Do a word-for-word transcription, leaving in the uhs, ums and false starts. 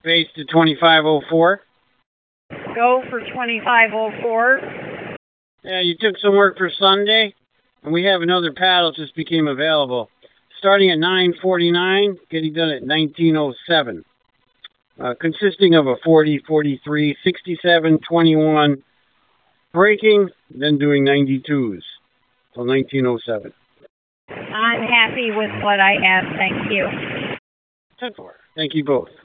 Base to twenty-five oh four. Go for twenty-five oh four. Yeah, you took some work for Sunday, and we have another paddle just became available. Starting at nine forty-nine, getting done at nineteen oh seven. Uh, consisting of a forty, forty-three, sixty-seven, twenty-one, breaking, then doing ninety-twos till nineteen oh seven. I'm happy with what I have. Thank you. ten four. Thank you both.